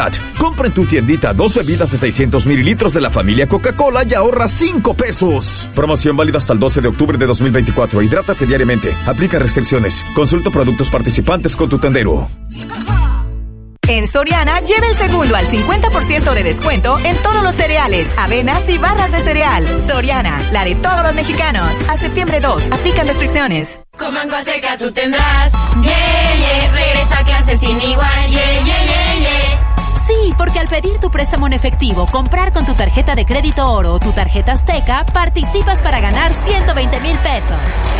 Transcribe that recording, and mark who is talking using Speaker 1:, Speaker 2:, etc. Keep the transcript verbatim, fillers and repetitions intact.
Speaker 1: Compra en tu tiendita dos bebidas de seiscientos mililitros de la familia Coca-Cola y ahorra cinco pesos. Promoción válida hasta el doce de octubre de dos mil veinticuatro. Hidrátate diariamente. Aplica restricciones. Consulta productos participantes con tu tendero.
Speaker 2: En Soriana, lleva el segundo al cincuenta por ciento de descuento en todos los cereales, avenas y barras de cereal. Soriana, la de todos los mexicanos. A septiembre dos, aplican restricciones.
Speaker 3: Con Banco Azteca tú tendrás, yeah, yeah, regresa a clase sin igual, yeah, yeah, yeah, yeah.
Speaker 4: Sí, porque al pedir tu préstamo en efectivo, comprar con tu tarjeta de crédito Oro o tu tarjeta Azteca, participas para ganar ciento veinte mil pesos.